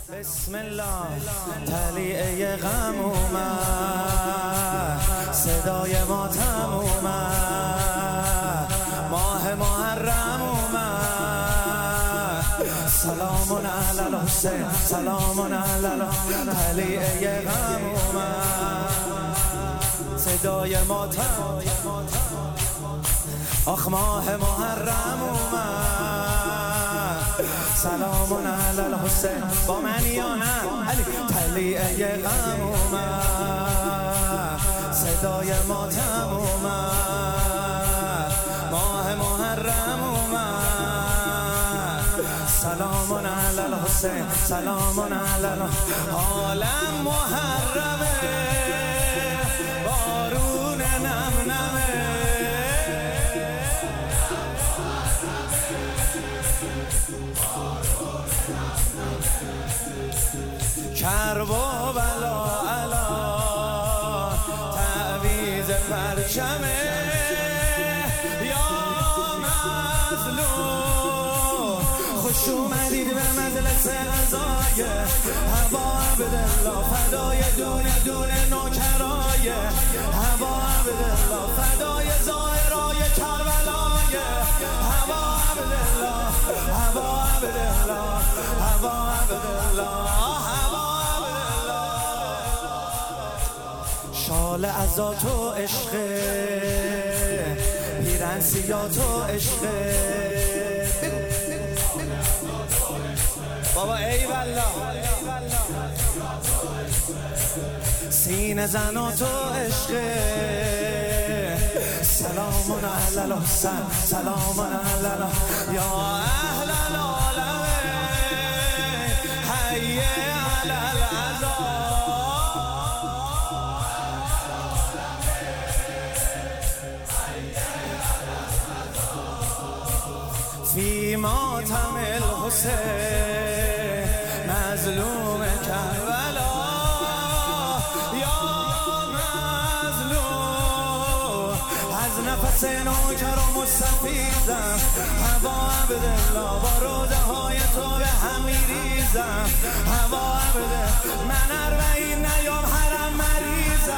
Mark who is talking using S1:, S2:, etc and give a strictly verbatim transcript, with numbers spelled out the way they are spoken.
S1: بسم الله. طلیعه غم اومد، صدای ماتم اومد، ماه محرم اومد. سلام علی الحسین، سلام علی الحسین. طلیعه غم اومد، صدای ماتم، آخ ماه محرم اومد. سلام علی الحسین، با من یا نه علی. طلیعه غم اومد، صدای ماتم اومد، ماه محرم اومد. سلام علی الحسین، سلام علی الحسین. عالم محرمه، بارون نم نمه. کرب و بلا علا تعویض پرچمه. یا مظلوم خوش اومدید به مجلس قضای هوا. عبدالله فدای دونه دونه نوکرای هوا. عبدالله فدای زائرای کربلای هوا. عبدالله هوا. عبدالله هوا. عبدالله شال عزا تو عشقه، پیرن سیا تو عشقه. بابا ای والله. سینه زنا تو عشقه. سلام علی الحسین، سلام علی الحسین. یا اهل العالم حی علی العزا. فی ماتم الحسین مظلوم کربلا. یا مظلوم از نفس نوکر و مستفیدم. هوا. عبدالله با روزه های تو به هم میریزم. هوا. عبدالله من اربعین نیام حرم مریضم.